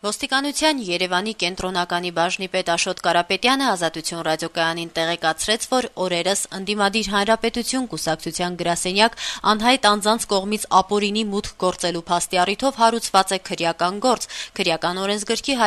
Ոստիկանության Երևանի կենտրոնականի բաժնի պետ Աշոտ Կարապետյանը Ազատություն ռադիոկայանին տեղեկացրեց, որ օրերս ընդդիմադիր Հանրապետություն կուսակցության գրասենյակ անհայտ անձանց կողմից ապօրինի մուտք գործելու փաստի առիթով հարուցված է քրեական գործ, քրեական օրենսգրքի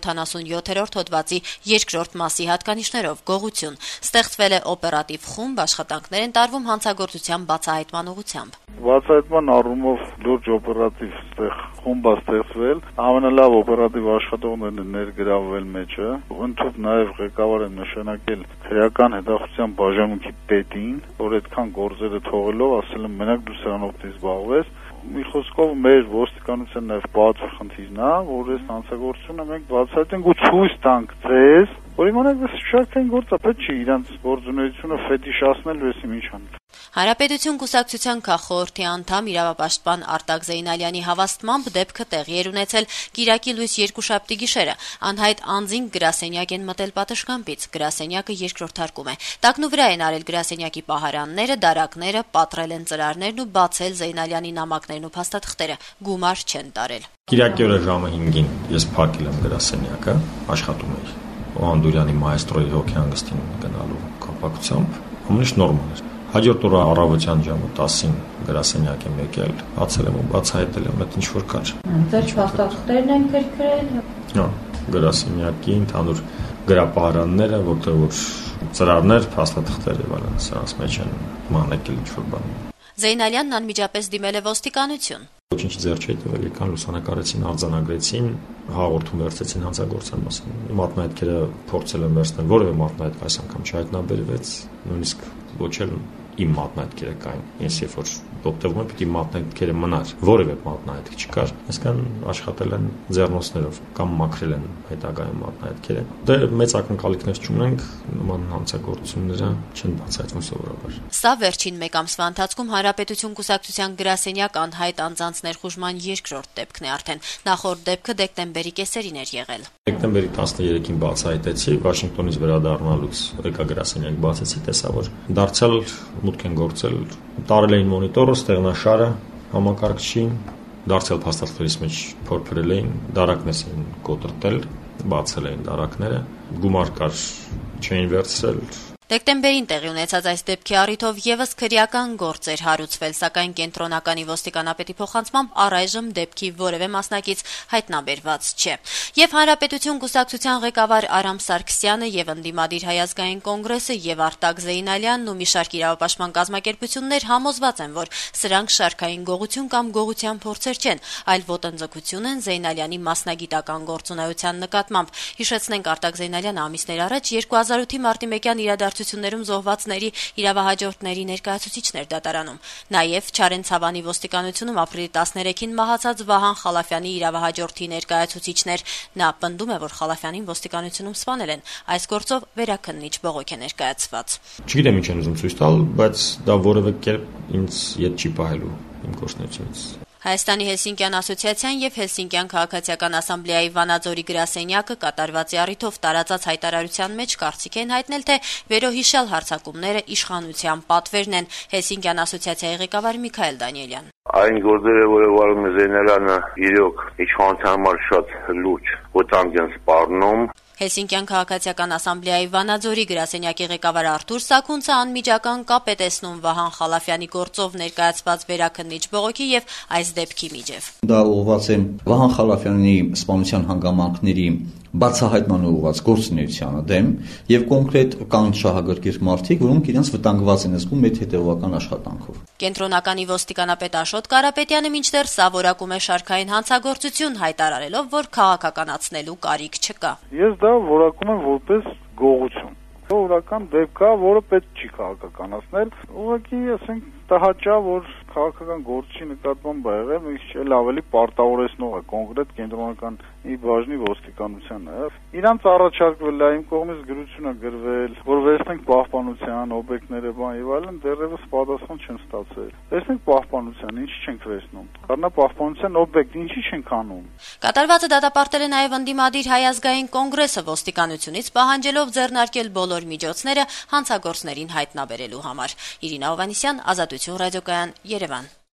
177-րդ հոդվածի 2-րդ մասի հատկանիշներով գողություն։ Ստեղծվել է օպերատիվ խումբ, աշխատանքներ են տարվում հանցագործության բացահայտման ուղղությամբ։ Բացահայտման առումով լուրջ օպերատիվ խումբ է ստեղծվել, ամենալավ օպերատիվ աշխատողներն են ներգրավվել մեջը, ընդհանուր նաև ղեկավար են նշանակել քրեական հետախուզության բաժանմունքի պետին, որ այդքան գործերը թողելով ասել են մենակ դու սրանով զբաղվես։ Մի խոսքով մեր ոստիկանության նաև բացի խնդիրն է, որ այս հանցագործությունը մենք բացահայտենք ու ցույց տանք ձեզ, որ իմանաք, որ շարքային գործ է, պետք չի իրանց գործունեությունը ֆետիշացնել ու էսի ինչ ան։ Հանրապետություն կուսակցության քաղխորհրդի անդամ իրավապաշտպան Արտակ Զեյնալյանի հավաստմամբ դեպքը տեղի էր ունեցել Կիրակի լույս երկուշաբթի գիշերը։ Անհայտ անձին գրասենյակ են մտել պատշգամբից։ Գրասենյակը երկրորդարկում է։ Տակնուվրա են արել գրասենյակի պահարանները, դարակները, պատռել են ծրարներն ու բացել Զեյնալյանի նամակներն ու փաստաթղթերը։ Գումար չեն տարել։ Կիրակի օրը ժամը 5-ին ես փակել եմ գրասենյակը, աշխատում էի Օանդուրյանի մայստրոյի հոգեհանգստին գնալու կապակցությամբ, ամենից նորմալ էր։ Հաջորդ օրը առավոտյան ժամը 10-ին գրասենյակ եմ եկել, բացել եմ ու բացահայտել եմ այդ ինչ որ կար։ Ձեր փաստաթղթերն են քրքրել։ Հա, գրասենյակի ընդհանուր գրապահարանները, որտեղ որ ծրարներ, փաստաթղթեր եւ այլն, սրանց մեջ են մանեկել ինչ որ բան։ Զեյնալյանն անմիջապես դիմել է ոստիկանություն։ Ոչինչ ձեռ չի տվել, եկան լուսանկարեցին, արձանագրեցին, հաղորդում վերցեցին հանցագործության մասին։ Մատնահետքերը փորձել են վերցնել, որևէ մատնահետք այս անգամ չհայտնաբերվեց, նույնիսկ ոչ էլ իմ մատնահետքերը կային։ Ես երբ որ օգտվում եմ, պիտի մատնահետքերը մնար, որևէ մատնահետք չկար, այսքան աշխատել են ձեռնոցներով կամ մաքրել են հետագայում մատնահետքերը։ Դե մեծ ակնկալիքներ չունենք, նման հանցագործությունները չեն բացահայտվում սովորաբար։ Սա վերջին մեկ ամսվա ընթացքում Հանրապետություն կուսակցության գրասենյակ անհայտ անձանց ներխուժման երկրորդ դեպքն է արդեն։ Նախորդ դեպքը դեկտեմբերի կեսերին էր եղել։ Դեկտեմբերի 13-ին բացահայտեցի, Վաշինգտոնից վերադառնալուց եկա գրասենյակ բացեցի, տեսա որ դարձյալ մուտք են գործել, տարել էին մոնիտորը, ստեղնաշարը, համակարգչին, դարձյալ փաստաթղթերից մեջ փորփրել էին, դարակներս էին կոտրտել, բացել էին դարակները, գումար կար, չէին վերցրել։ Դեկտեմբերին տեղի ունեցած այս դեպքի առիթով եւս քրեական գործ էր հարուցվել, սակայն կենտրոնականի ոստիկանապետի փոխանցմամբ առայժմ դեպքի որևէ մասնակից հայտնաբերված չէ։ Եվ Հանրապետություն կուսակցության ղեկավար Արամ Սարգսյանը եւ ընդդիմադիր Հայ ազգային կոնգրեսը եւ Արտակ Զեյնալյանն ու մի շարք իրավապաշտպան կազմակերպություններ համոզված են, որ սրանք շարքային գողություն կամ գողության փորձեր չեն, այլ ոտնձգություն են Զեյնալյանի մասնագիտական գործունեության նկատմամբ։ Հիշեցնենք, Արտակ Զեյնալյանը ամիսներ առաջ 2008-ի մարտի 1-յան իրադարձություններում զոհվածների իրավահաջորդների ներկայացուցիչներ դատարանում։ Նաև Չարեն Ցավանի ոստիկանությունում ապրիլի 13-ին մահացած Վահան Խալաֆյանի իրավահաջորդի ներկայացուցիչներ։ Նա պնդում է, որ Խալաֆյանին ոստիկանությունում սպանել են։ Այս գործով վերաքննիչ բողոք է ներկայացված։ Չգիտեմ ինչ են ուզում ցույց տալ, բայց դա որևէ կերպ ինձ ետ չի պահելու իմ գործունեությունից։ Հայաստանի Հելսինկյան ասոցիացիան եւ Հելսինկյան քաղաքացիական ասամբլեայի Վանաձորի գրասենյակը կատարվածի առիթով տարածած հայտարարության մեջ կարծիք են հայտնել, թե վերոհիշյալ հարձակումները իշխանության պատվերն են։ Հելսինկյան ասոցիացիայի ղեկավար Միքայել Դանիելյան։ Այն գործերը, որը վարում է Զեյնալյանը, իրոք իշխանության համար շատ լուրջ վտանգ են սպառնում։ Հելսինկյան քաղաքացիական ասամբլեայի Վանաձորի գրասենյակի ղեկավար Արթուր Սաքունցը անմիջական կապ է տեսնում Վահան Խալաֆյանի գործով ներկայացված վերաքննիչ բողոքի եւ այս դեպքի միջև։ Դա ուղղված է Վահան Խալաֆյանի սպանության հանգամանքների բացահայտման ուղղված գործունեությանը դեմ եւ կոնկրետ կան շահագրգիռ մարդիկ, որոնք իրենց վտանգված են զգում այդ հետեւական աշխատանքով։ Կենտրոնականի ոստիկանապետ Աշոտ Կարապետյանը մինչդեռ սա որակում է շարքային հանցագործություն, հայտարարելով, որ քաղաքականացնելու կարիք չկա։ Ես դա որակում եմ որպես գողություն։ Որական դեպք է, որը պետք չի քաղաքականացնել։ Ուղղակի ասենք տհաճա, որ քաղաքական գործի նկատմամբ ա եղել, ինչ էլ ավելի պարտավորեցնող է կոնկրետ կենտրոնական ի բաժնի ոստիկանությանը։ Իրանց առաջարկվել է, իմ կողմից գրություն է գրվել, որ վերցնենք պահպանության օբյեկտները, բան եւ այլն, դեռևս պատասխան չեն ստացել։ Վերցնենք պահպանության, ինչի չենք վերցնում։ Կառնա պահպանության օբյեկտ, ինչի չենք անում։ Կատարվածը դատապարտել է նաեւ ընդդիմադիր Հայ ազգային կոնգրեսը ոստիկանությունից պահանջելով ձեռնարկել բոլոր միջոցները հանցագործներին հայտնաբերելու համար։ Իրինա Հովհաննիսյան, Ազատություն ռադիոկայան, Երևան։